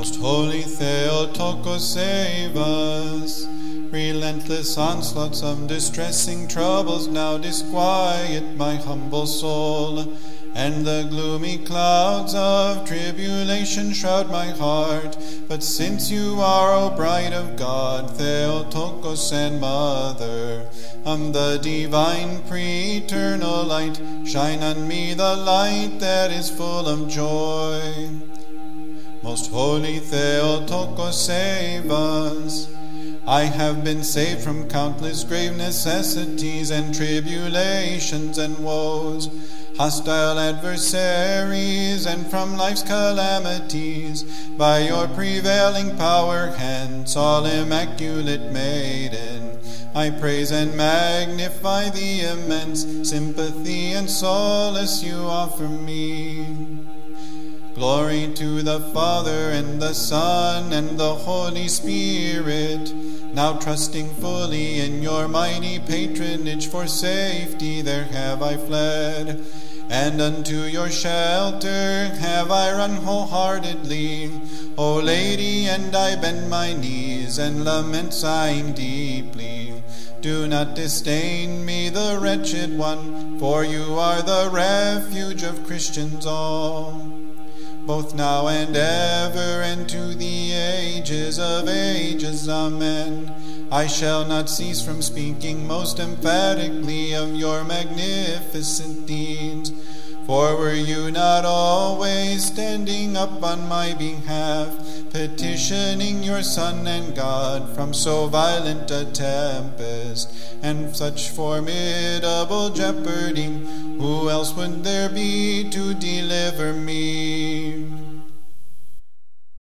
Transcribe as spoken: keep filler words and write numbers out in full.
Most holy Theotokos, save us. Relentless onslaughts of distressing troubles now disquiet my humble soul, and the gloomy clouds of tribulation shroud my heart. But since you are, O bride of God, Theotokos and Mother of the divine pre-eternal light, shine on me the light that is full of joy. Most holy Theotokos, save us. I have been saved from countless grave necessities and tribulations and woes, hostile adversaries, and from life's calamities, by your prevailing power. Hence, all immaculate maiden, I praise and magnify the immense sympathy and solace you offer me. Glory to the Father, and the Son, and the Holy Spirit. Now trusting fully in your mighty patronage, for safety there have I fled, and unto your shelter have I run wholeheartedly. O Lady, and I bend my knees, and lament, sighing deeply. Do not disdain me, the wretched one, for you are the refuge of Christians all, both now and ever, and to the ages of ages. Amen. I shall not cease from speaking most emphatically of your magnificent deeds, for were you not always standing up on my behalf, petitioning your Son and God from so violent a tempest and such formidable jeopardy, who else would there be to deliver me?